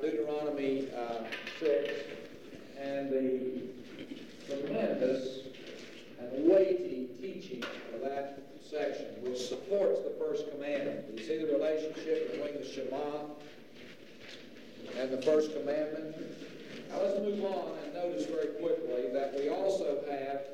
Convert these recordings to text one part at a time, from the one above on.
Deuteronomy 6 and the tremendous and weighty teaching of that section, which supports the first commandment. You see the relationship between the Shema and the first commandment? Now let's move on and notice very quickly that we also have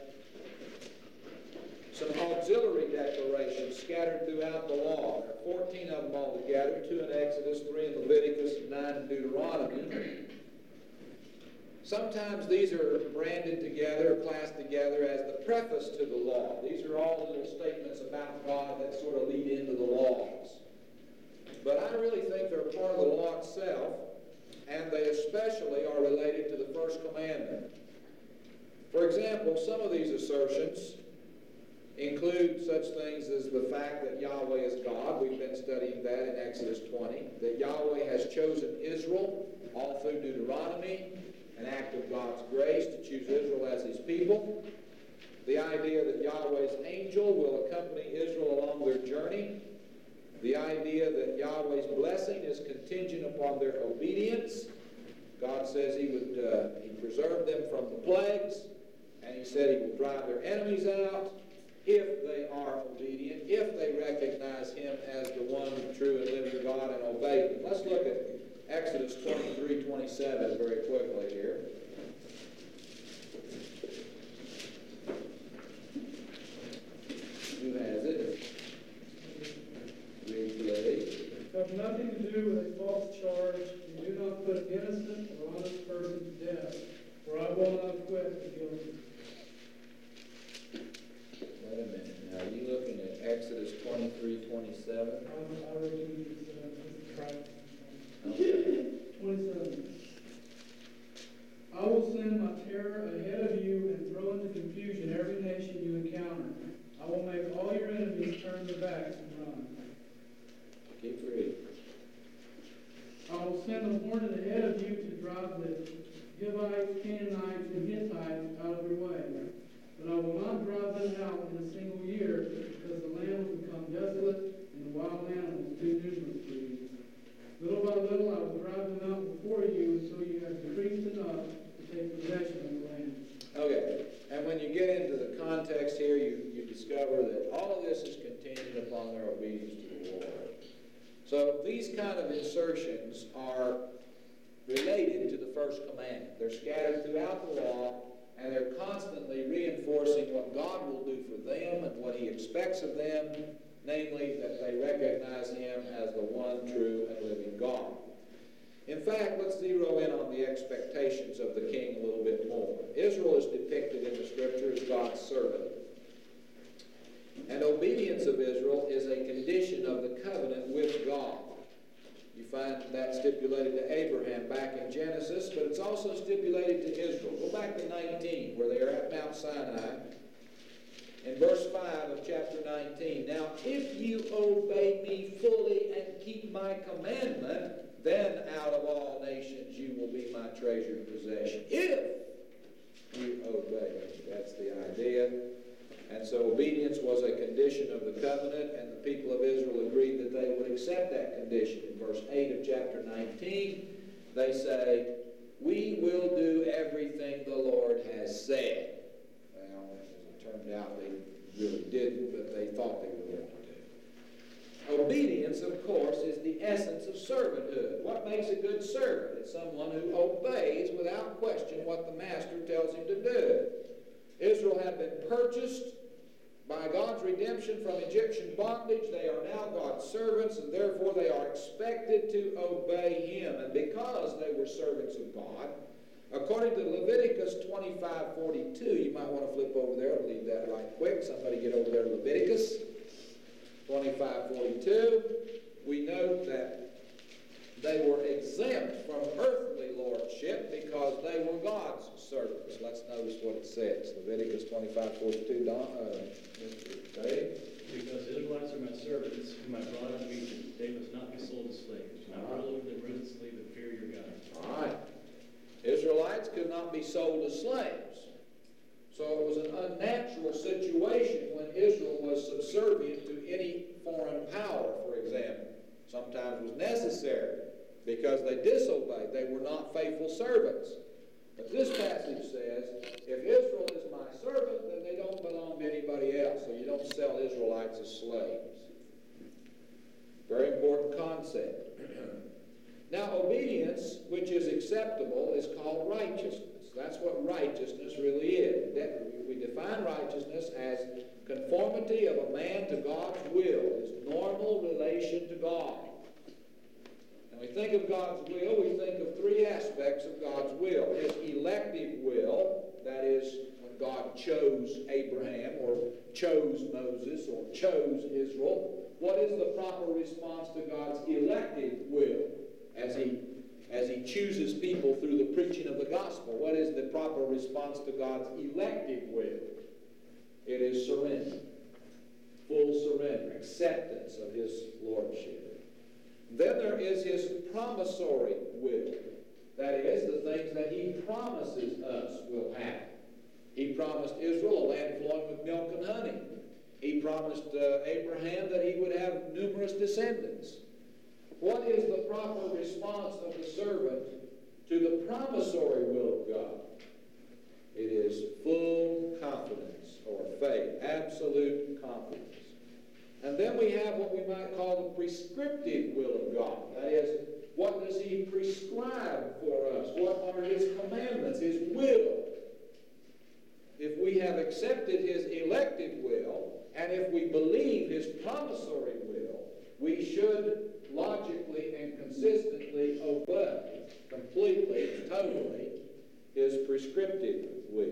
some auxiliary declarations scattered throughout the law. There are 14 of them altogether, 2 in Exodus, 3 in Leviticus, and 9 in Deuteronomy. Sometimes these are branded together, classed together as the preface to the law. These are all little statements about God that sort of lead into the laws. But I really think they're part of the law itself, and they especially are related to the first commandment. For example, some of these assertions include such things as the fact that Yahweh is God. We've been studying that in Exodus 20. That Yahweh has chosen Israel all through Deuteronomy, an act of God's grace to choose Israel as his people. The idea that Yahweh's angel will accompany Israel along their journey. The idea that Yahweh's blessing is contingent upon their obedience. God says he would preserve them from the plagues, and he said he will drive their enemies out if they are obedient, if they recognize him as the one true and living God and obey him. Let's look at Exodus 23:27 very quickly here. Who has it? Read, please. Have nothing to do with a false charge, and do not put innocent or honest person to death, for I will not acquit the guilty. Wait a minute. Now, are you looking at Exodus 23:27? I read this Okay. 27. I will send my terror ahead of you and throw into confusion every nation you encounter. I will make all your enemies turn their backs and run. Keep reading. I will send a hornet ahead of you to drive the Hivites, Canaanites, and Hittites out of your way. But I will not drive them out in a single year, because the land will become desolate and the wild animals too numerous for you. Little by little I will drive them out before you until you have decreased enough to take possession of the land. Okay, and when you get into the context here, you discover that all of this is contingent upon their obedience to the Lord. So these kind of insertions are related to the first commandment. They're scattered throughout the law, and they're constantly reinforcing what God will do for them and what he expects of them, namely that they recognize him as the one true and living God. In fact, let's zero in on the expectations of the king a little bit more. Israel is depicted in the Scripture as God's servant. And obedience of Israel is a condition of the covenant with God. You find that stipulated to Abraham back in Genesis, but it's also stipulated to Israel. Go back to 19, where they are at Mount Sinai. In verse 5 of chapter 19, now if you obey me fully and keep my commandment, then out of all nations you will be my treasured possession. If you obey me, that's the idea. And so obedience was a condition of the covenant, and the people of Israel agreed that they would accept that condition. In verse 8 of chapter 19, they say, we will do everything the Lord has said. Well, as it turned out, they really didn't, but they thought they were going to do. Obedience, of course, is the essence of servanthood. What makes a good servant? It's someone who obeys without question what the master tells him to do. Israel had been purchased by God's redemption from Egyptian bondage. They are now God's servants, and therefore they are expected to obey him. And because they were servants of God, according to Leviticus 25:42, you might want to flip over there and leave that right quick. Somebody get over there to Leviticus 25:42. We note that they were exempt from earthly lordship because they were God's servants. Let's notice what it says. Leviticus 25:42, Mr. Dave. Because the Israelites are my servants, whom I brought out of Egypt, they must not be sold as slaves. Do not rule over them ruthlessly, but fear your God. All right. Israelites could not be sold as slaves. So it was an unnatural situation when Israel was subservient to any foreign power, for example. Sometimes it was necessary because they disobeyed. They were not faithful servants. But this passage says, if Israel is my servant, then they don't belong to anybody else. So you don't sell Israelites as slaves. Very important concept. Now, obedience, which is acceptable, is called righteousness. That's what righteousness really is. We define righteousness as conformity of a man to God's will, his normal relation to God. When we think of God's will, we think of three aspects of God's will. His elective will, that is, when God chose Abraham or chose Moses or chose Israel. What is the proper response to God's elective will as he chooses people through the preaching of the gospel? What is the proper response to God's elective will? It is surrender, full surrender, acceptance of his lordship. Then there is his promissory will. That is, the things that he promises us will happen. He promised Israel a land flowing with milk and honey. He promised Abraham that he would have numerous descendants. What is the proper response of the servant to the promissory will of God? It is full confidence or faith, absolute confidence. And then we have what we might call the prescriptive will of God. That is, what does he prescribe for us? What are his commandments, his will? If we have accepted his elective will, and if we believe his promissory will, we should logically and consistently obey completely and totally his prescriptive will.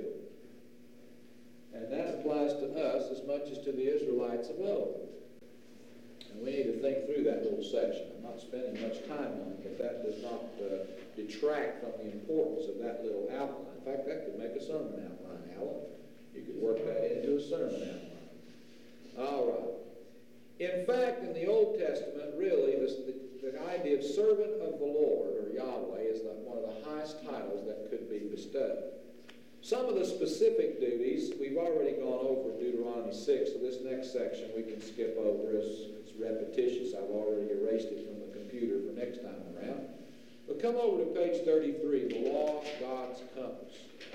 And that applies to us as much as to the Israelites of old. And we need to think through that little section. I'm not spending much time on it, but that does not detract from the importance of that little outline. In fact, that could make a sermon outline, Alan. You could work that into a sermon outline. All right. In fact, in the Old Testament, really, the idea of servant of the Lord, or Yahweh, is one of the highest titles that could be bestowed. Some of the specific duties, we've already gone over Deuteronomy 6, so this next section we can skip over. It's repetitious. I've already erased it from the computer for next time around. But come over to page 33, the law of God's compass.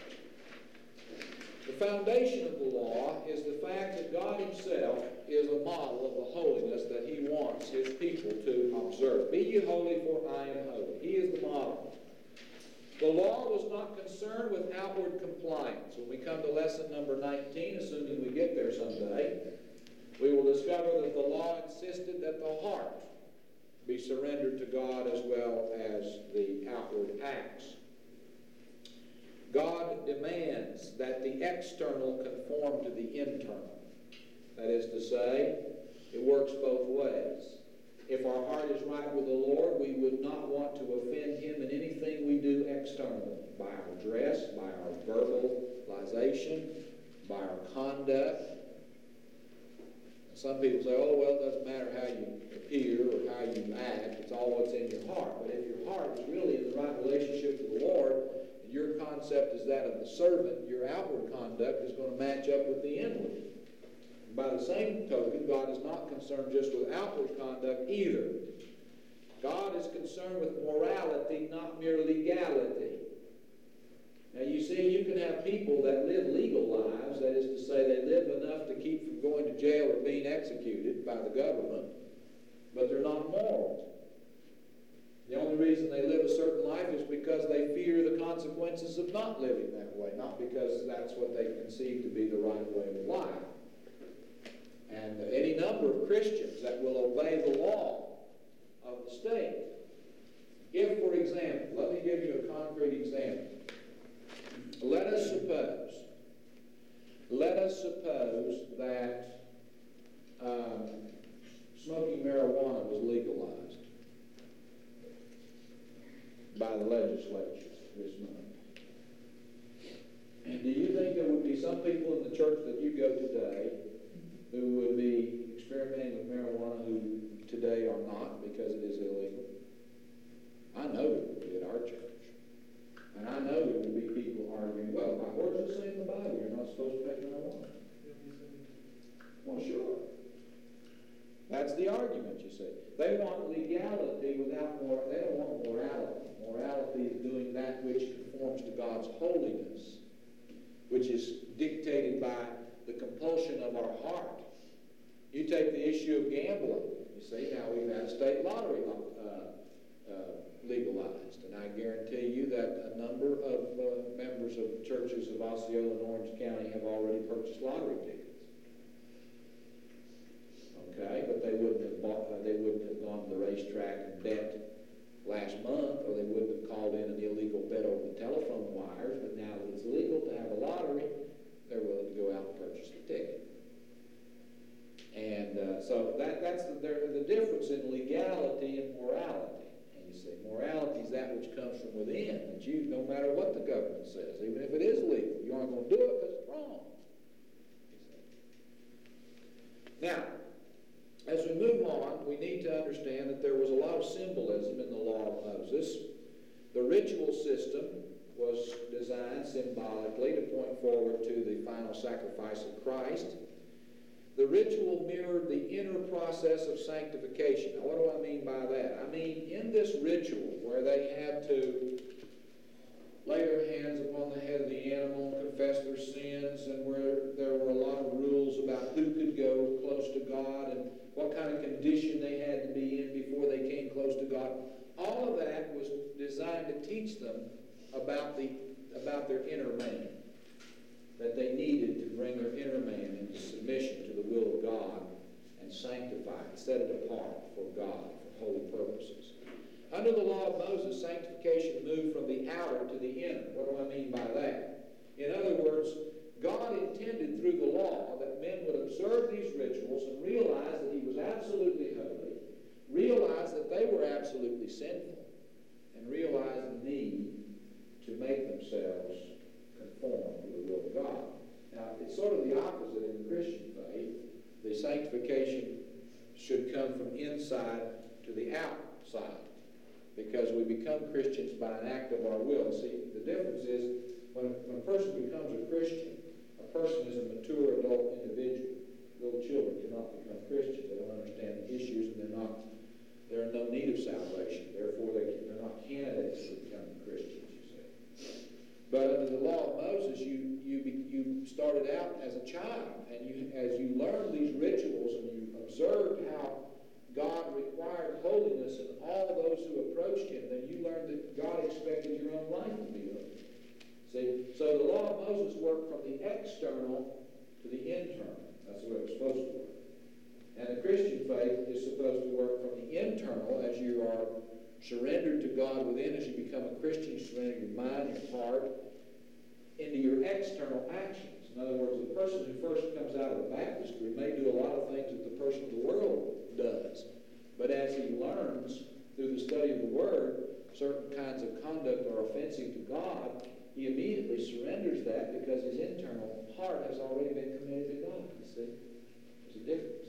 The foundation of the law is the fact that God himself is a model of the holiness that he wants his people to observe. Be ye holy, for I am holy. He is the model. The law was not concerned with outward compliance. When we come to lesson number 19, assuming we get there someday, we will discover that the law insisted that the heart be surrendered to God as well as the outward acts. God demands that the external conform to the internal. That is to say, it works both ways. If our heart is right with the Lord, we would not want to offend him in anything we do externally, by our dress, by our verbalization, by our conduct. Some people say, oh, well, it doesn't matter how you appear or how you act. It's all what's in your heart. But if your heart is really in the right relationship with the Lord, and your concept is that of the servant, your outward conduct is going to match up with the inward. By the same token, God is not concerned just with outward conduct either. God is concerned with morality, not mere legality. Now you see, you can have people that live legal lives, that is to say they live enough to keep from going to jail or being executed by the government, but they're not moral. The only reason they live a certain life is because they fear the consequences of not living that way, not because that's what they conceive to be the right way of life. And any number of Christians that will obey the law of the state. If, for example, let me give you a concrete example. Let us suppose that smoking marijuana was legalized by the legislature this month. And do you think there would be some people in the church that you go today who would be experimenting with marijuana who today are not because it is illegal? I know there would be at our church. And I know there will be people arguing, well, where does it say in the Bible you're not supposed to take marijuana? Well, sure. That's the argument, you see. They want legality without more. They don't want morality. Morality is doing that which conforms to God's holiness, which is dictated by the compulsion of our heart. You take the issue of gambling. You see, now we've had state lottery legalized, and I guarantee you that a number of members of the churches of Osceola and Orange County have already purchased lottery tickets. Okay, but they wouldn't have gone to the racetrack and bet last month, or they wouldn't have called in an illegal bet over the telephone wires. But now that it's legal to have a lottery, they're willing to go out and purchase the ticket. And so that's the difference in legality and morality. And you say morality is that which comes from within, that you, no matter what the government says, even if it is legal, you aren't going to do it because it's wrong. Now, as we move on, we need to understand that there was a lot of symbolism in the law of Moses. The ritual system was designed symbolically to point forward to the final sacrifice of Christ. The ritual mirrored the inner process of sanctification. Now, what do I mean by that? I mean, in this ritual where they had to lay their hands upon the head of the animal, confess their sins, and where there were a lot of rules about who could go close to God and what kind of condition they had to be in before they came close to God. All of that was designed to teach them about their inner man, that they needed to bring their inner man into submission to the will of God and sanctify it, set it apart for God, for holy purposes. Under the law of Moses, sanctification moved from the outer to the inner. What do I mean by that? In other words, God intended through the law that men would observe these rituals and realize that He was absolutely holy, realize that they were absolutely sinful, and realize the need to make themselves conform to the will of God. Now, it's sort of the opposite in the Christian faith. The sanctification should come from inside to the outside, because we become Christians by an act of our will. See, the difference is when a person becomes a Christian, a person is a mature adult individual. Little children cannot become Christians. They don't understand the issues, and they're in no need of salvation. Therefore, they're not candidates for becoming Christians, you see. But under the law of Moses, you started out as a child, and as you learned these rituals and you observed how God required holiness in all those who approached Him, then you learned that God expected your own life to be holy. See, so the law of Moses worked from the external to the internal. That's the way it was supposed to work. And the Christian faith is supposed to work from the internal as you are surrendered to God within. As you become a Christian, you surrender your mind, your heart, into your external actions. In other words, the person who first comes out of the baptistry may do a lot of things that the person of the world does. But as he learns through the study of the Word, certain kinds of conduct are offensive to God, he immediately surrenders that because his internal heart has already been committed to God. You see? There's a difference.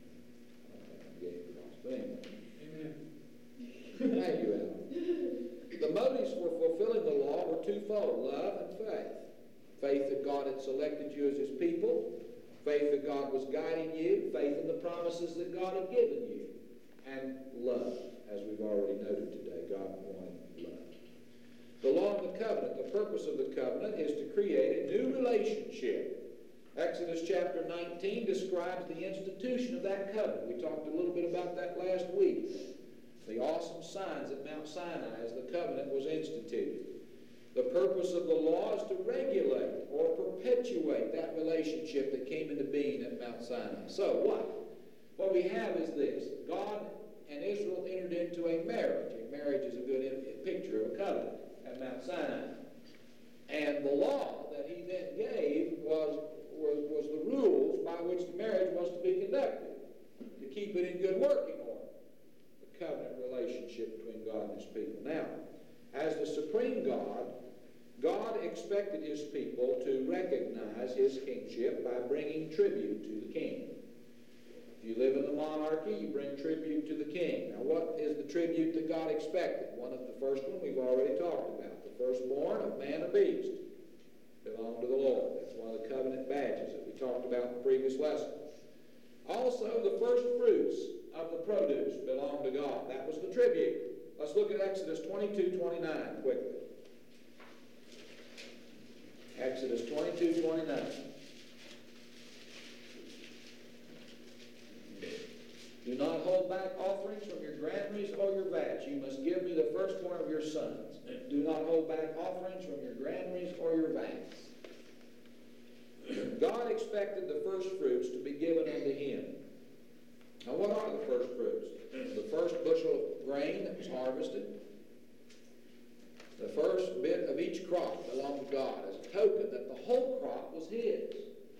I'm getting the wrong thing. Amen. Thank you, Alan. The motives for fulfilling the law were twofold: love and faith. Faith that God had selected you as His people, faith that God was guiding you, faith in the promises that God had given you, and love, as we've already noted today. God wanted love. The law of the covenant, the purpose of the covenant is to create a new relationship. Exodus chapter 19 describes the institution of that covenant. We talked a little bit about that last week. The awesome signs at Mount Sinai as the covenant was instituted. The purpose of the law is to regulate or perpetuate that relationship that came into being at Mount Sinai. So what we have is this: God and Israel entered into a marriage. A marriage is a good picture of a covenant at Mount Sinai. And the law that He then gave was the rules by which the marriage was to be conducted, to keep it in good working order. The covenant relationship between God and His people. Now, as the supreme God, God expected His people to recognize His kingship by bringing tribute to the king. If you live in the monarchy, you bring tribute to the king. Now, what is the tribute that God expected? The first one we've already talked about. The firstborn of man or beast belong to the Lord. That's one of the covenant badges that we talked about in the previous lesson. Also, the first fruits of the produce belong to God. That was the tribute. Let's let's look at Exodus 22:29 quickly. Exodus 22:29. Do not hold back offerings from your granaries or your vats. You must give me the firstborn of your sons. Do not hold back offerings from your granaries or your vats. God expected the first fruits to be given unto him. Now, what are the first fruits? The first bushel of grain that was harvested. The first bit of each crop belonged to God as a token that the whole crop was his.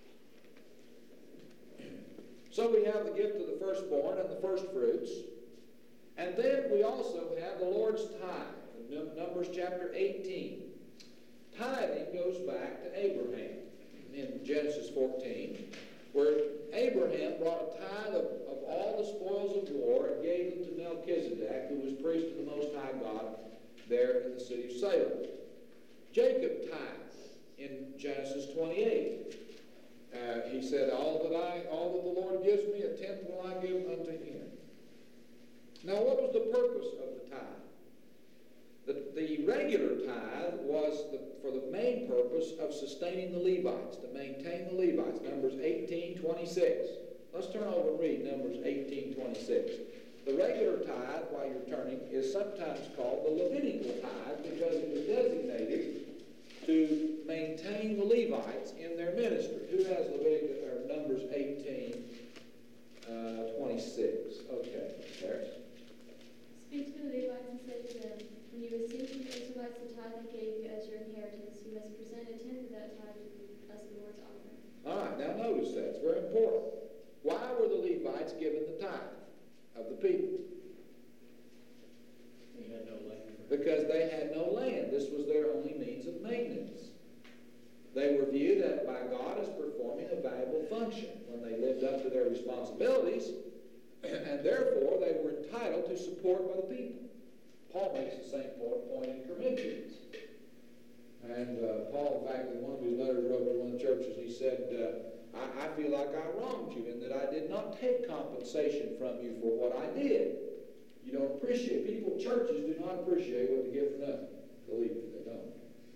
So we have the gift of the firstborn and the first fruits. And then we also have the Lord's tithe in Numbers chapter 18. Tithing goes back to Abraham in Genesis 14, where Abraham brought a tithe of all the spoils of war and gave them to Melchizedek, who was priest of the Most High God there in the city of Salem. Jacob tithed in Genesis 28. He said, all that the Lord gives me, a tenth will I give unto him. Now, what was the purpose of the tithe? The regular tithe was for the main purpose of sustaining the Levites, to maintain the Levites. Numbers 18:26. Let's turn over and read Numbers 18:26. The regular tithe, while you're turning, is sometimes called the Levitical tithe because it was designated to maintain the Levites in their ministry. Who has Leviticus or Numbers 18:26? Okay, there. Speak to the Levites and say to them, when you receive from the Israelites the tithe I gave you as your inheritance, you must present a tenth of that tithe as the Lord's offering. All right, now notice that. It's very important. Why were the Levites given the tithe of the people? They had no land. Because they had no land. This was their only means of maintenance. They were viewed by God as performing a valuable function when they lived up to their responsibilities, and therefore they were entitled to support by the people. Paul makes the same point in Corinthians. And Paul, in fact, in one of his letters wrote to one of the churches, he said, I feel like I wronged you in that I did not take compensation from you for what I did. You don't appreciate. Churches do not appreciate what they give for nothing. Believe me, they don't.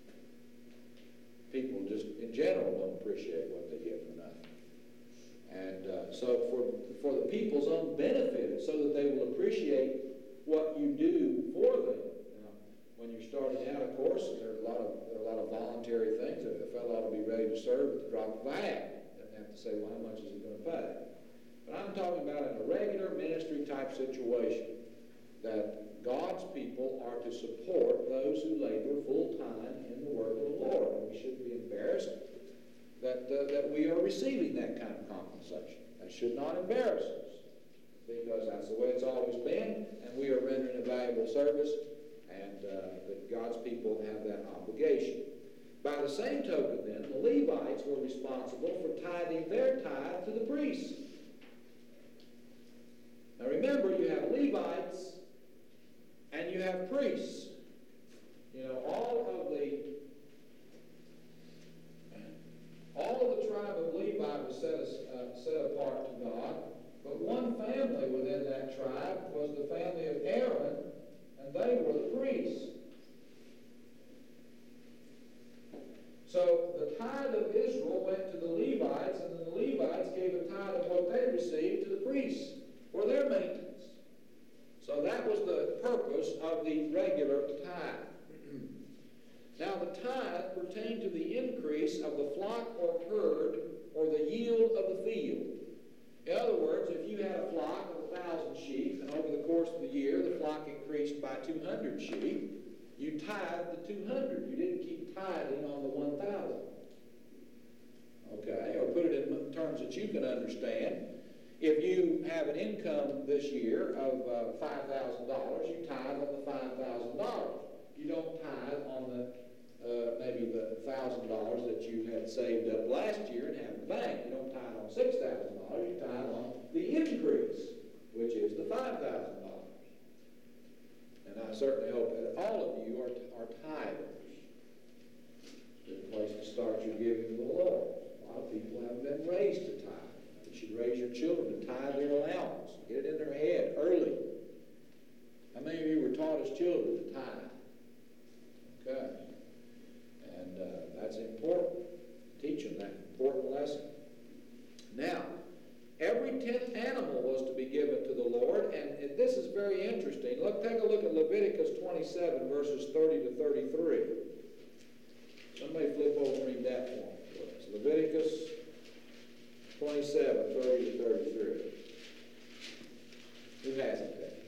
People just, in general, don't appreciate what they give for nothing. And so for the people's own benefit, so that they will appreciate what you do for them. Now, when you're starting out, of course, there are a lot of voluntary things that a fellow ought to be ready to serve at the drop of a hat. Doesn't have to say, well, how much is he going to pay? But I'm talking about in a regular ministry type situation, that God's people are to support those who labor full time in the work of the Lord. And we shouldn't be embarrassed that we are receiving that kind of compensation. That should not embarrass us, because that's the way it's always been, and we are rendering a valuable service, and that God's people have that obligation. By the same token, then, the Levites were responsible for tithing their tithe to the priests. Now remember, you have Levites and you have priests. You know, all of the tribe of Levi was set apart to God, but one family within that tribe was the family of Aaron, and they were the priests. So the tithe of Israel went to the Levites, and then the Levites gave a tithe of what they received to the priests for their maintenance. So that was the purpose of the regular tithe. Now the tithe pertained to the increase of the flock or herd or the yield of the field. In other words, if you had a flock of 1,000 sheep, and over the course of the year the flock increased by 200 sheep, you tithed the 200. You didn't keep tithing on the 1,000. Okay, or put it in terms that you can understand. If you have an income this year of $5,000, you tithe on the $5,000. You don't tithe on the maybe the $1,000 that you had saved up last year and have in the bank. You don't tithe on $6,000. You tithe on the increase, which is the $5,000. And I certainly hope that all of you are tithers. It's a good place to start your giving to the Lord. A lot of people haven't been raised to tithe. You should raise your children to tithe their allowance. Get it in their head early. How many of you were taught his children to tithe. Okay. And that's important. Teach them that important lesson. Now, every 10th animal was to be given to the Lord, and this is very interesting. Take a look at Leviticus 27, verses 30 to 33. Somebody flip over and read that for me, please. Leviticus 27, 30 to 33. Who has it there?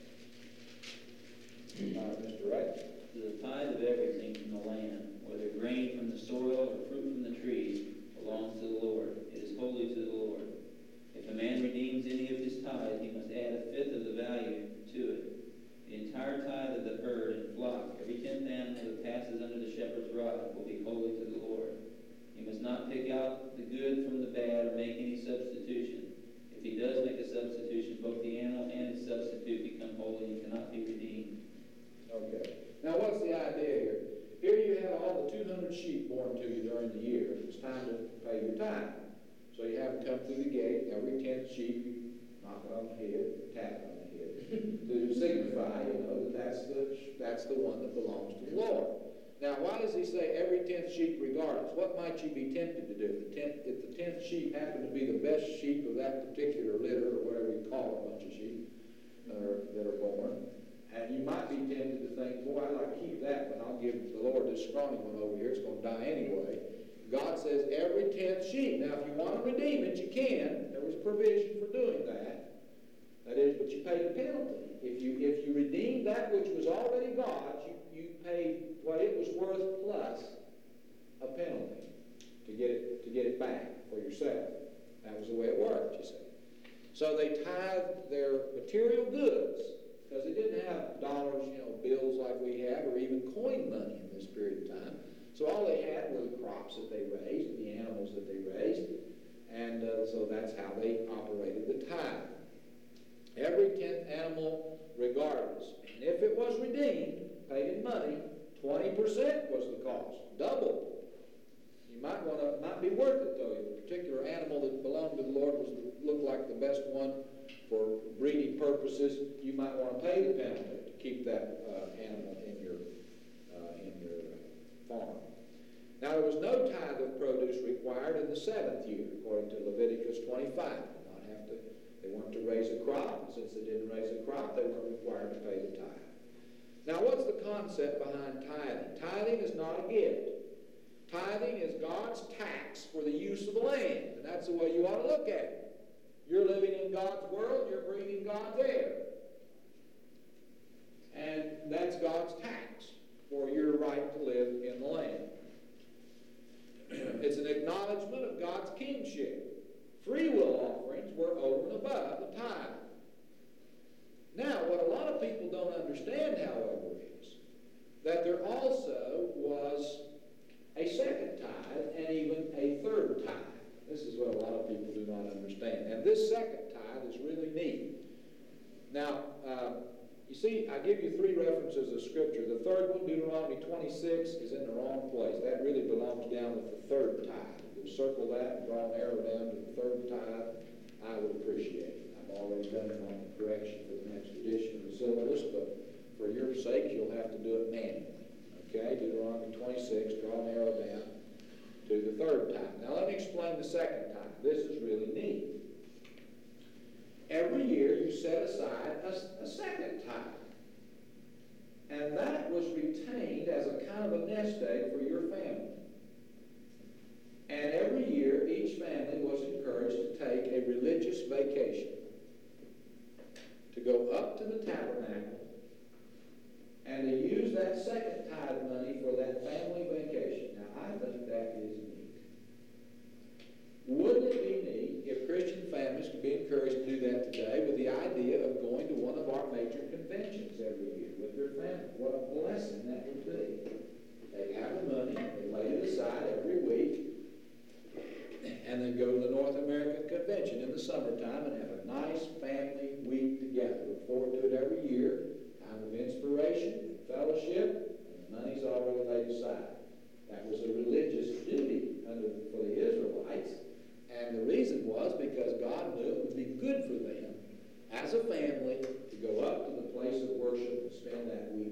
Mr. Wright. The tithe of everything from the land, whether grain from the soil or fruit from the trees, belongs to the Lord. It is holy to the Lord. If a man redeems any of his tithe, he must add a fifth of the value to it. The entire tithe of the herd and flock, every 10th animal that passes under the shepherd's rod, will be holy to the Lord. He must not pick out the good from the bad or make any substitution. If he does make a substitution, both the animal and its substitute become holy and cannot be redeemed. Okay. Now what's the idea here? Here you have all the 200 sheep born to you during the year. It's time to pay your tithe. So you have them come through the gate. Every 10th sheep, you knock it on the head, tap it on the head, to signify, that that's the one that belongs to the Lord. Now, why does he say every 10th sheep regardless? What might you be tempted to do? If the 10th sheep happened to be the best sheep of that particular litter, or whatever you call a bunch of sheep that are born, and you might be tempted to think, boy, I'd like to keep that one. I'll give the Lord this scrawny one over here. It's going to die anyway. God says every 10th sheep. Now, if you want to redeem it, you can. There was provision for doing that. That is, but you paid a penalty. If you redeemed that which was already God's, you paid what it was worth plus a penalty to get it back for yourself. That was the way it worked, you see. So they tithed their material goods, because they didn't have dollars, bills like we have, or even coin money in this period of time. So all they had were the crops that they raised, the animals that they raised, and so that's how they operated the tithe. Every 10th animal regardless. And if it was redeemed, paid in money, 20% was the cost, double. You might be worth it though. If a particular animal that belonged to the Lord looked like the best one for breeding purposes, you might want to pay the penalty to keep that animal in your farm. Now, there was no tithe of produce required in the 7th year, according to Leviticus 25. They weren't to raise a crop, and since they didn't raise a crop, they weren't required to pay the tithe. Now, what's the concept behind tithing? Tithing is not a gift. Tithing is God's tax for the use of the land, and that's the way you ought to look at it. You're living in God's world, you're breathing God's air. And that's God's tax for your right to live in the land. It's an acknowledgement of God's kingship. Free will offerings were over and above the tithe. Now, what a lot of people don't understand, however, is that there also was a second tithe and even a third tithe. This is what a lot of people do not understand. And this second tithe is really neat. Now, you see, I give you 3 references of Scripture. The third one, Deuteronomy 26, is in the wrong place. That really belongs down with the third tithe. If you circle that and draw an arrow down to the third tithe, I would appreciate it. I've already done it on the correction for the next edition of the syllabus, but for your sake, you'll have to do it manually. Okay, Deuteronomy 26, draw an arrow down to the third tithe. Now let me explain the second tithe. This is really neat. Every year you set aside a second tithe. And that was retained as a kind of a nest egg for your family. And every year each family was encouraged to take a religious vacation, to go up to the tabernacle and to use that second tithe money for that family vacation. Now, I think that is neat. Wouldn't it be neat if Christian families could be encouraged to do that today with the idea of going to one of our major conventions every year with their family? What a blessing that would be. They have the money, they lay it aside every week, and then go to the North American Convention in the summertime and have a nice family week together. Look forward to it every year. Time of inspiration, fellowship, and the money's already laid aside. That was a religious duty for the Israelites, and the reason was because God knew it would be good for them as a family to go up to the place of worship and spend that week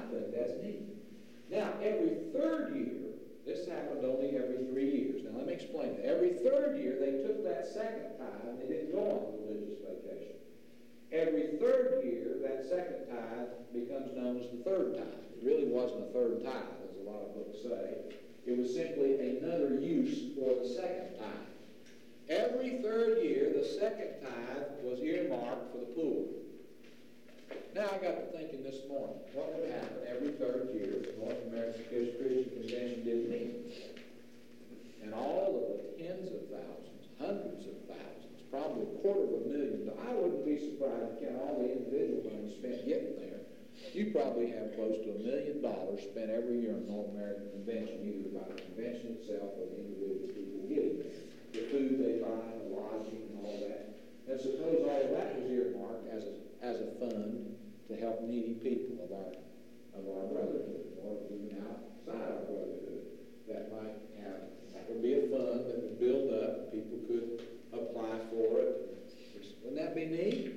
think that's neat. Now, every third year, this happened only every 3 years. Now, let me explain that. Every third year, they took that second tithe and they didn't go on religious vacation. Every third year, that second tithe becomes known as the third tithe. It really wasn't a third tithe, as a lot of books say. It was simply another use for the second tithe. Every third year, the second tithe was earmarked for the poor. Now, I got to thinking this morning, what would happen every third year if the North American Christian Convention did meet? And all of the tens of thousands, hundreds of thousands, probably $250,000, I wouldn't be surprised to count all the individual money spent getting there. You probably have close to $1 million spent every year in the North American Convention, either by the convention itself or the individual people getting there. The food they buy, the lodging, and all that. And suppose all of that was earmarked as a fund to help needy people of our brotherhood, or even outside our brotherhood. That would be a fund that would build up. People could apply for it. Wouldn't that be neat?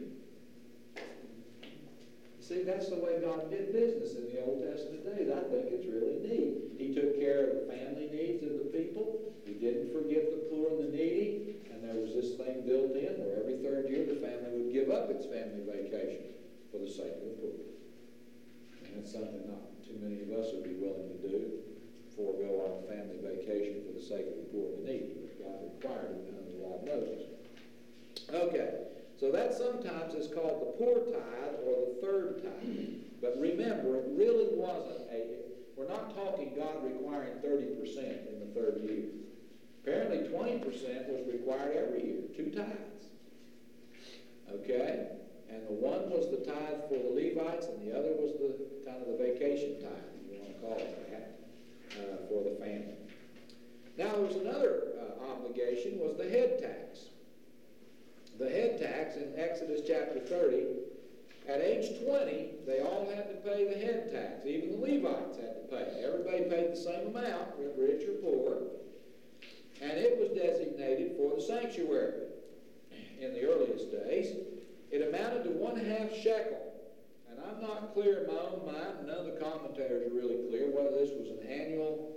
See, that's the way God did business in the Old Testament days. I think it's really neat. He took care of the family needs of the people. He didn't forget the poor and the needy. And there was this thing built in where every third year the family would give up its family vacation for the sake of the poor. And that's something not too many of us would be willing to do, forego our family vacation for the sake of the poor and the needy. But God required it under the law of Moses. Okay. So that sometimes is called the poor tithe or the third tithe. But remember, it really wasn't we're not talking God requiring 30% in the third year. Apparently 20% was required every year, 2 tithes. Okay? And the one was the tithe for the Levites and the other was the kind of the vacation tithe, if you want to call it that, for the family. Now there was another obligation, was the head tax. The head tax in Exodus chapter 30, at age 20, they all had to pay the head tax. Even the Levites had to pay it. Everybody paid the same amount, rich or poor. And it was designated for the sanctuary in the earliest days. It amounted to 1/2 shekel. And I'm not clear in my own mind, none of the commentators are really clear whether this was an annual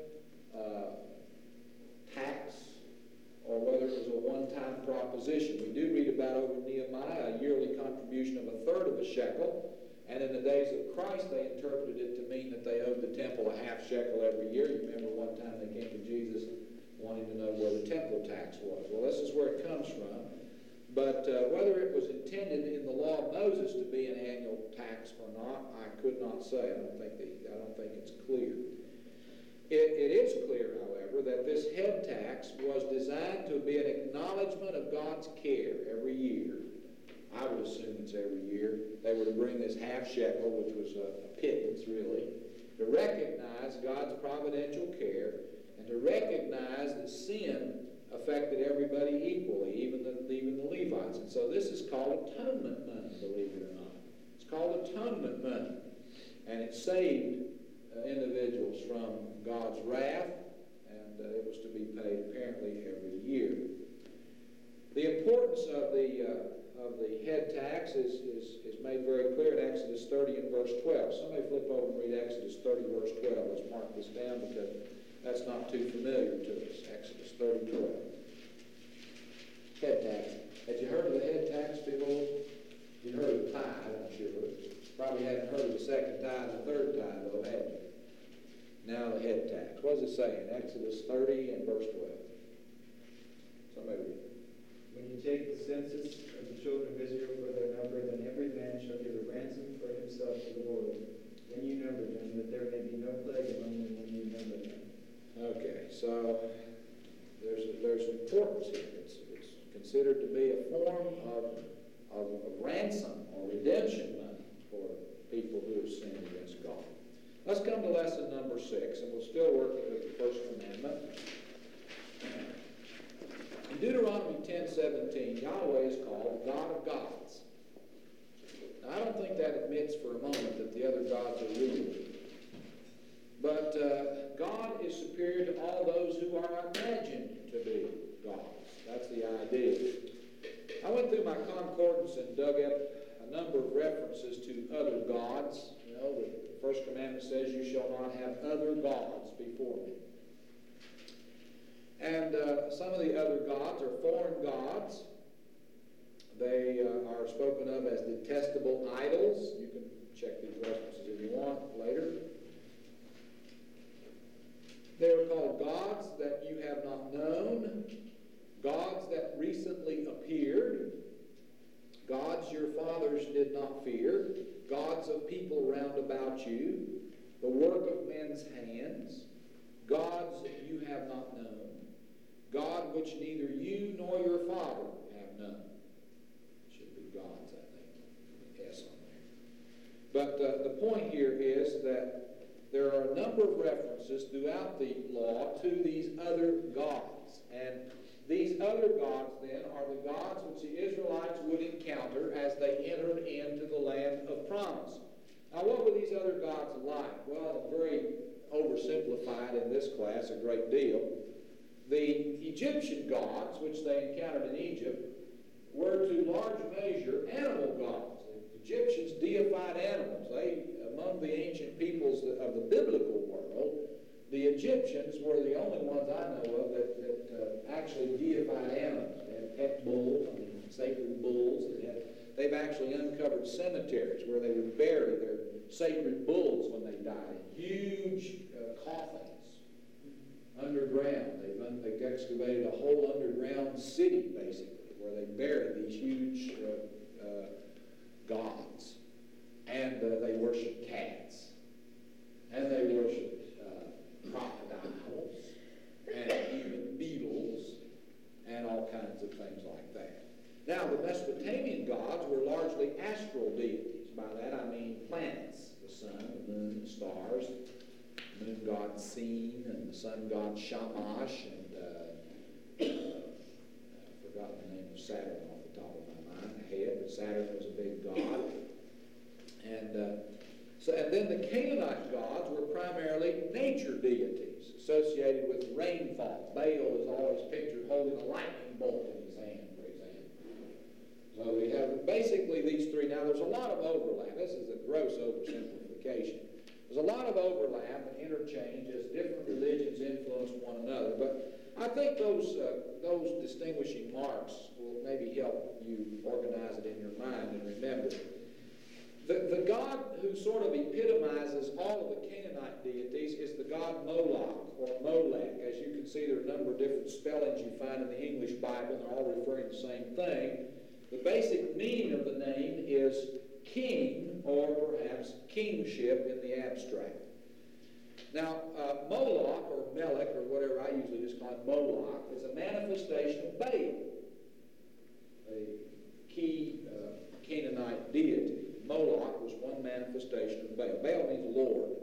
tax or whether it was a one-time proposition. We do read about over in Nehemiah a yearly contribution of 1/3 of a shekel, and in the days of Christ they interpreted it to mean that they owed the temple a 1/2 shekel every year. You remember one time they came to Jesus wanting to know where the temple tax was. Well, this is where it comes from. But whether it was intended in the law of Moses to be an annual tax or not, I could not say. I don't think it's clear. It is clear, however, that this head tax was designed to be an acknowledgement of God's care every year. I would assume it's every year. They were to bring this 1/2 shekel, which was a pittance, really, to recognize God's providential care and to recognize that sin affected everybody equally, even the Levites. And so this is called atonement money, believe it or not. It's called atonement money. And it saved individuals from God's wrath, and it was to be paid apparently every year. The importance of the head tax is made very clear in Exodus 30 and verse 12. Somebody flip over and read Exodus 30 verse 12. Let's mark this down because that's not too familiar to us. Exodus 30:12. Head tax. Had you heard of the head tax before? You'd heard of the tithe, I'm sure. Probably hadn't heard of the second tithe and the third tithe, though, had you? Now the head tax. What does it say in Exodus 30 and verse 12? Somebody read. When you take the census of the children of Israel for their number, then every man shall give a ransom for himself to the Lord. When you number them, that there may be no plague among them when you number them. Okay, so there's importance here. It's considered to be a form of ransom or redemption money for people who have sinned against God. Let's come to lesson number 6, and we'll still work with the first commandment. In Deuteronomy 10:17, Yahweh is called God of gods. Now, I don't think that admits for a moment that the other gods are real. But God is superior to all those who are imagined to be gods. That's the idea. I went through my concordance and dug up a number of references to other gods. You know, the first commandment says, you shall not have other gods before me. And some of the other gods are foreign gods. They are spoken of as detestable idols. You can check these references if you want later. They are called gods that you have not known, gods that recently appeared, gods your fathers did not fear, gods of people round about you, the work of men's hands, gods that you have not known, God which neither you nor your father have known. Should be gods, I think. S on there. But the point here is that there are a number of references throughout the law to these other gods. And these other gods, then, are the gods which the Israelites would encounter as they entered into the land of promise. Now, what were these other gods like? Well, very oversimplified in this class a great deal. The Egyptian gods, which they encountered in Egypt, were to large measure animal gods. The Egyptians deified animals. Among the ancient peoples of the biblical world, the Egyptians were the only ones I know of that actually deified animals. They had pet bulls, sacred bulls. They've actually uncovered cemeteries where they would bury their sacred bulls when they died in huge coffins underground. They've excavated a whole underground city, basically, where they buried these huge gods. And they worshiped cats. And they worshiped crocodiles. And even beetles. And all kinds of things like that. Now, the Mesopotamian gods were largely astral deities. By that I mean planets. The sun, the moon, the stars. The moon god Sin, and the sun god Shamash. And I've forgotten the name of Saturn off the top of my head. But Saturn was a big god. And then the Canaanite gods were primarily nature deities associated with rainfall. Baal is always pictured holding a lightning bolt in his hand, for example. So we have basically these three. Now, there's a lot of overlap. This is a gross oversimplification. There's a lot of overlap and interchange as different religions influence one another. But I think those distinguishing marks will maybe help you organize it in your mind and remember. The god who sort of epitomizes all of the Canaanite deities is the god Moloch, or Molech. As you can see, there are a number of different spellings you find in the English Bible, and they're all referring to the same thing. The basic meaning of the name is king, or perhaps kingship in the abstract. Now, Moloch, or Melech, or whatever I usually just call it, Moloch, is a manifestation of Baal, a key Canaanite deity. Moloch was one manifestation of Baal. Baal means Lord.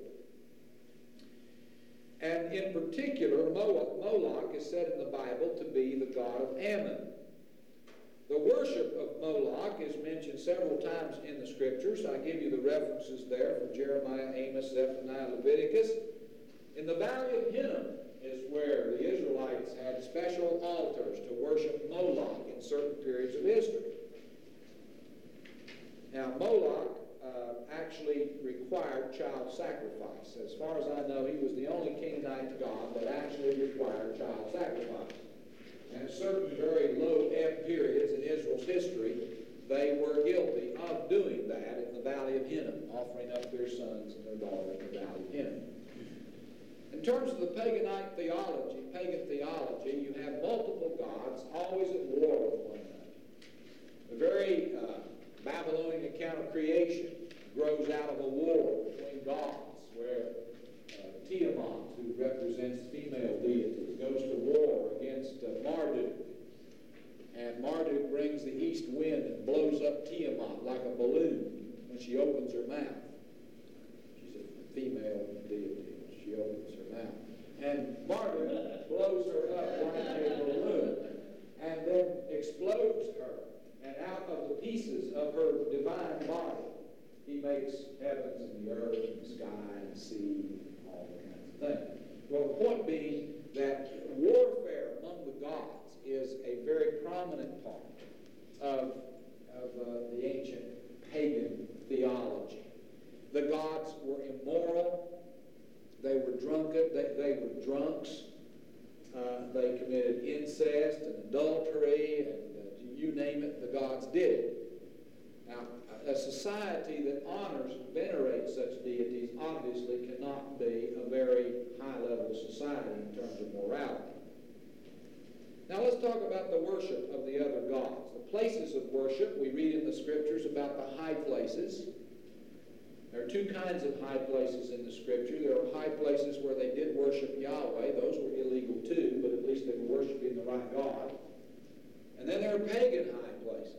And in particular, Moloch is said in the Bible to be the god of Ammon. The worship of Moloch is mentioned several times in the Scriptures. I give you the references there from Jeremiah, Amos, Zephaniah, Leviticus. In the Valley of Hinnom is where the Israelites had special altars to worship Moloch in certain periods of history. Now, Moloch actually required child sacrifice. As far as I know, he was the only Canaanite god that actually required child sacrifice. And at certain very low ebb periods in Israel's history, they were guilty of doing that in the Valley of Hinnom, offering up their sons and their daughters in the Valley of Hinnom. In terms of the pagan theology, you have multiple gods always at war with one another. The very Babylonian account of creation grows out of a war between gods, where Tiamat, who represents female deities, goes to war against Marduk. And Marduk brings the east wind and blows up Tiamat like a balloon when she opens her mouth. She's a female deity when she opens her mouth. And Marduk blows her up like a balloon and then explodes her. And out of the pieces of her divine body, he makes heavens and the earth and the sky and the sea and all kinds of things. Well, the point being that warfare among the gods is a very prominent part of the ancient pagan theology. The gods were immortal. drunken, they were drunks. They committed incest and adultery, and you name it, the gods did it. Now, a society that honors and venerates such deities obviously cannot be a very high-level society in terms of morality. Now let's talk about the worship of the other gods. The places of worship, we read in the scriptures about the high places. There are two kinds of high places in the scripture. There are high places where they did worship Yahweh. Those were illegal too, but at least they were worshiping the right God. And then there are pagan high places.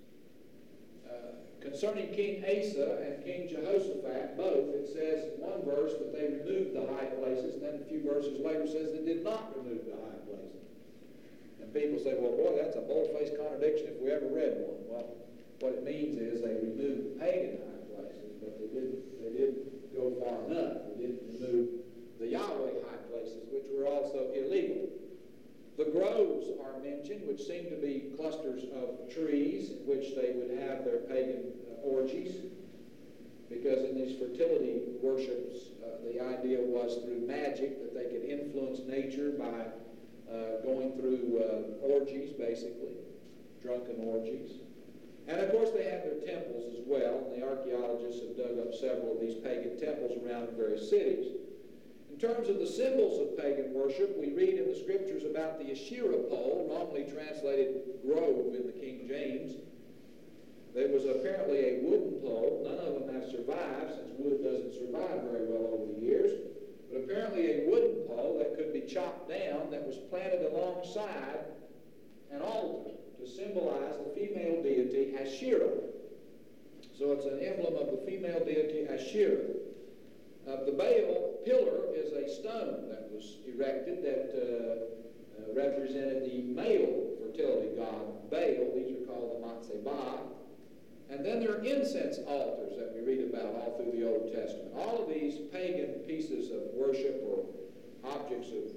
Concerning King Asa and King Jehoshaphat, both, it says in one verse that they removed the high places, and then a few verses later says they did not remove the high places. And people say, well, boy, that's a bold-faced contradiction if we ever read one. Well, what it means is they removed the pagan high places, but they didn't go far enough. They didn't remove the Yahweh high places, which were also illegal. The groves are mentioned, which seem to be clusters of trees in which they would have their pagan orgies, because in these fertility worships, the idea was through magic that they could influence nature by going through orgies, basically, drunken orgies. And of course they have their temples as well, and the archaeologists have dug up several of these pagan temples around various cities. In terms of the symbols of pagan worship, we read in the scriptures about the Asherah pole, wrongly translated grove in the King James. There was apparently a wooden pole. None of them have survived, since wood doesn't survive very well over the years. But apparently a wooden pole that could be chopped down that was planted alongside an altar to symbolize the female deity Asherah. So it's an emblem of the female deity Asherah. The Baal pillar is a stone that was erected that represented the male fertility god Baal. These are called the Matzebah. And then there are incense altars that we read about all through the Old Testament. All of these pagan pieces of worship or objects of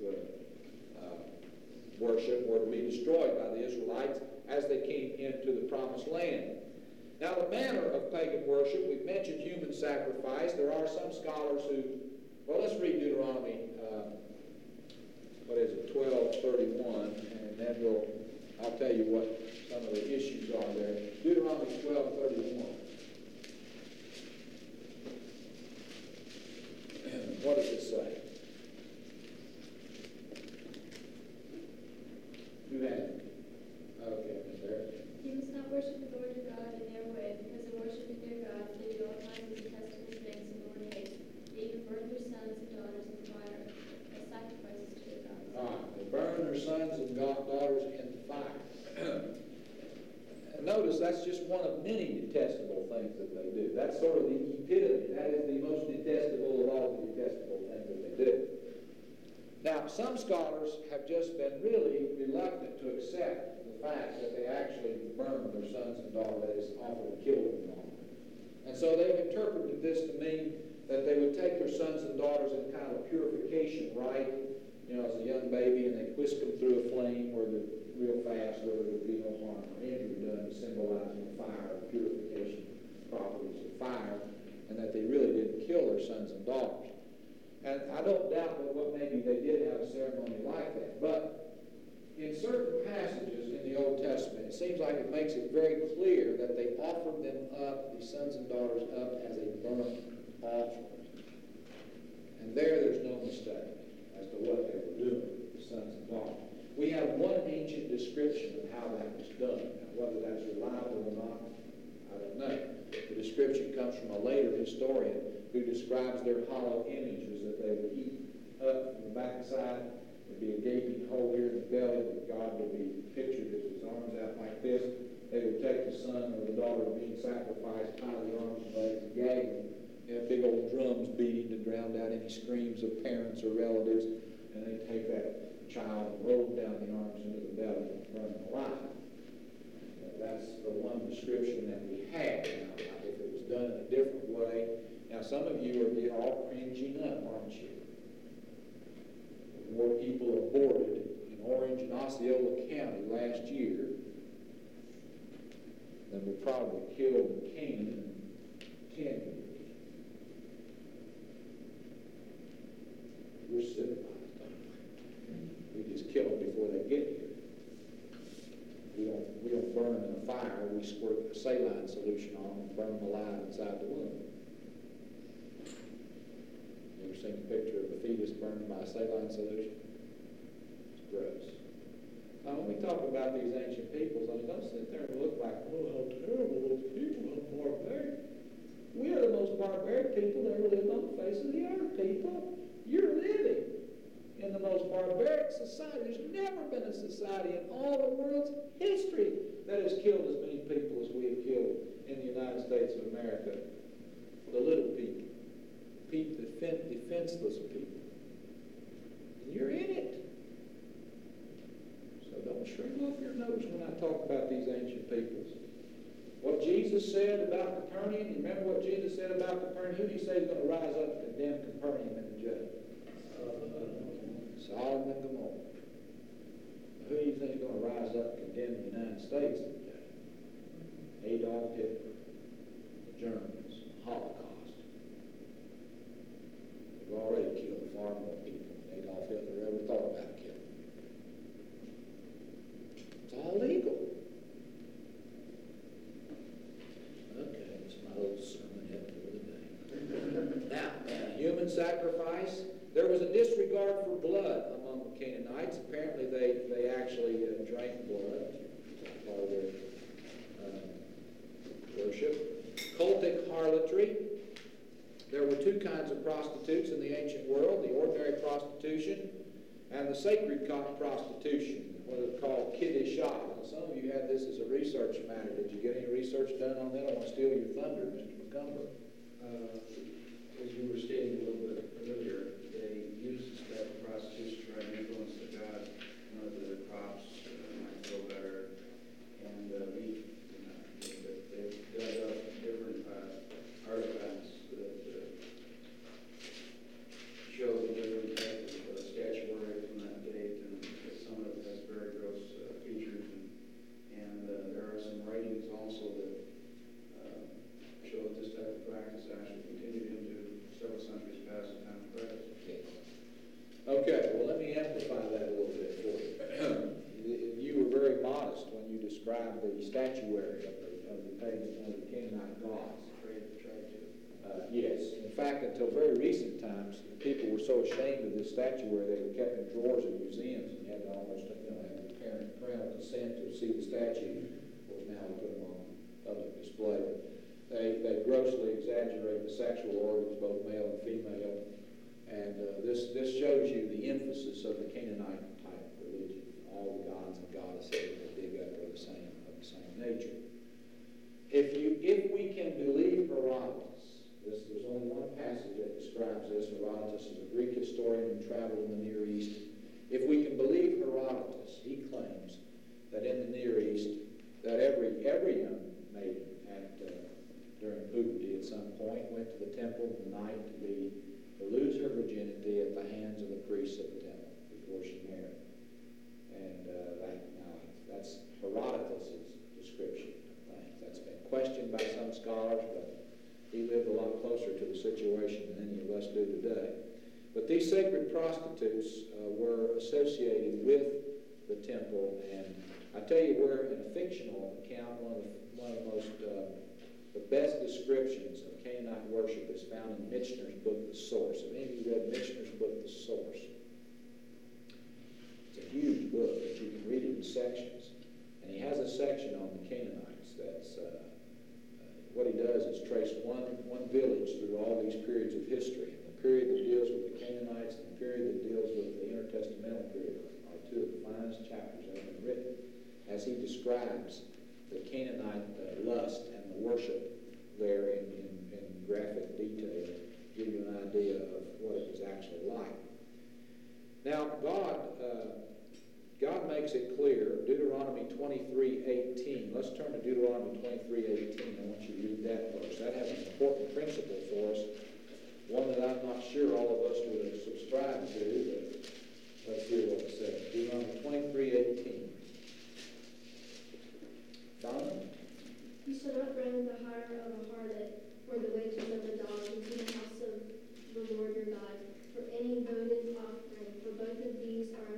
worship were to be destroyed by the Israelites as they came into the Promised Land. Now, the manner of pagan worship, we've mentioned human sacrifice. There are some scholars who, well, let's read Deuteronomy, 12:31, and then I'll tell you what some of the issues are there. Deuteronomy 12:31. What does it say? You have it. Okay, Ms. Harris. You must not worship the Lord your God in their way, because in worshiping their gods they do all kinds of detestable things and Lord hates. They even burn their sons and daughters in fire as sacrifices to their gods. All right, they burn their sons and daughters in the fire. Notice that's just one of many detestable things that they do. That's sort of the epitome. That is the most detestable of all the detestable things that they do. Now, some scholars have just been really reluctant to accept the fact that they actually burned their sons and daughters, offered to kill them all. And so they've interpreted this to mean that they would take their sons and daughters in kind of a purification rite, as a young baby, and they whisk them through a flame real fast where there would be no harm or injury done, symbolizing the fire, the purification properties of fire, and that they really didn't kill their sons and daughters. And I don't doubt that maybe they did have a ceremony like that. But in certain passages in the Old Testament, it seems like it makes it very clear that they offered them up, the sons and daughters, up as a burnt offering. And there's no mistake as to what they were doing, the sons and daughters. We have one ancient description of how that was done. Now, whether that's reliable or not, I don't know. The description comes from a later historian who describes their hollow images that they would eat up from the backside. There'd be a gaping hole here in the belly that God would be pictured with his arms out like this. They would take the son or the daughter being sacrificed, tie the arms and legs, and gag them. They have big old drums beating to drown out any screams of parents or relatives. And they'd take that child and roll them down the arms into the belly and burn them alive. That's the one description that we have. Now, if it was done in a different way, now some of you are all cringing up, aren't you? More people aborted in Orange and Osceola County last year than were probably killed in Canaan in 10 years. We're burn them alive inside the womb. You ever seen a picture of a fetus burned by a saline solution? It's gross. Now, when we talk about these ancient peoples, I mean, don't sit there and look like, oh, how terrible those people, how barbaric. We are the most barbaric people that ever lived on the face of the earth, people. You're living in the most barbaric society. There's never been a society in all the world's history that has killed as many people as we have killed in the United States of America. The little people. Defenseless people. And you're in it. So don't shrink off your nose when I talk about these ancient peoples. What Jesus said about Capernaum, you remember what Jesus said about Capernaum? Who do you say is going to rise up and condemn Capernaum in the judgment? Sodom and Gomorrah. Who do you think is going to rise up and condemn the United States in the judgment? Adolf Hitler, the Germans, the Holocaust. They've already killed far more people than Adolf Hitler ever thought about killing. It's all legal. Okay, it's my little sermonette for the day. Now, human sacrifice. There was a disregard for blood among the Canaanites. Apparently, they actually drank blood, part of their worship. Cultic harlotry. There were two kinds of prostitutes in the ancient world: the ordinary prostitution and the sacred prostitution, what is called kiddishah. Now, some of you had this as a research matter. Did you get any research done on that? I want to steal your thunder, Mr. McCumber. As you were stating a little bit earlier, they used this type of prostitution to try to influence the god, that the crops might grow better, and they dug up different artifacts that show the different types of statuary from that date, and some of it has very gross features, and there are some writings also that show that this type of practice actually continued into several centuries past the time of Christ. Okay, well, let me amplify that a little bit for you. You were very modest when you described the statuary of the Canaanite gods. Yes. In fact, until very recent times, people were so ashamed of this statuary they were kept in drawers in museums, and you had to almost, have the parental consent to see the statue. Of course, now we put them on public display. They grossly exaggerate the sexual organs, both male and female, and this shows you the emphasis of the Canaanite type religion. All the gods and goddesses they dig up are of the same nature. If we can believe Herodotus, there's only one passage that describes this. Herodotus is a Greek historian who traveled in the Near East. If we can believe Herodotus, he claims that in the Near East, that every young maiden during puberty at some point went to the temple in the night to lose her virginity at the hands of the priests of the temple before she married. And that's Herodotus' description of things. That's been questioned by some scholars, but he lived a lot closer to the situation than any of us do today. But these sacred prostitutes were associated with the temple, and I tell you where, in a fictional account, one of the most the best descriptions of Canaanite worship is found in Michener's book, The Source. Have any of you read Michener's book, The Source? It's a huge book, but you can read it in sections. And he has a section on the Canaanites. That's what he does is trace one village through all these periods of history. And the period that deals with the Canaanites and the period that deals with the intertestamental period are two of the finest chapters that have been written, as he describes the Canaanite lust and the worship there in graphic detail, give you an idea of what it was actually like. Now, God makes it clear, Deuteronomy 23:18. Let's turn to Deuteronomy 23:18. I want you to read that verse. That has an important principle for us, one that I'm not sure all of us would subscribe to, but let's hear what it says. Deuteronomy 23:18. Donna? You shall not bring the hire of a harlot or the wages of a dog into the house of the Lord your God, for any votive offering, for both of these are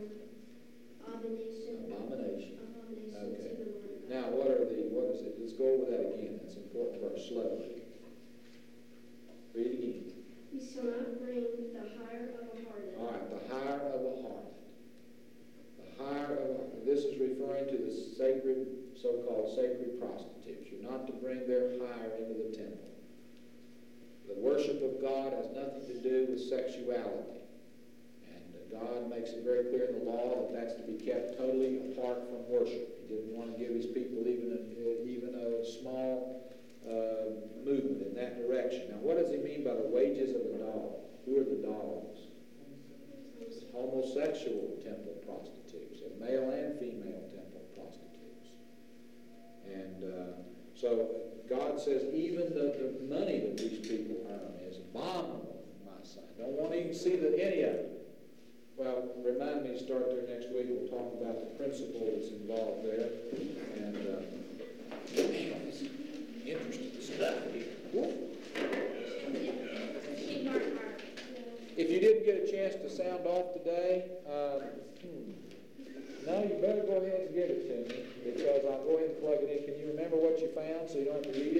abomination Okay. to the Lord your God. Now, what is it? Let's go over that again. That's important. important verse, slowly. Read it again. You shall not bring the hire of a harlot. All right, the hire of a harlot. The hire of a harlot. This is referring to the sacred, so-called sacred prostitutes. You're not to bring their hire into the temple. The worship of God has nothing to do with sexuality. And God makes it very clear in the law that that's to be kept totally apart from worship. He didn't want to give his people even a small movement in that direction. Now, what does he mean by the wages of a dog? Who are the dogs? Homosexual temple prostitutes, and male and female temple prostitutes. And so God says even the money that these people earn is abominable in my sight. Don't want to even see any of it. Well, remind me to start there next week. We'll talk about the principle that's involved there. And man, this is interesting stuff here. If you didn't get a chance to sound off today, no, you better go ahead and give it to me, because I'll go ahead and plug it in. Can you remember what you found so you don't have to read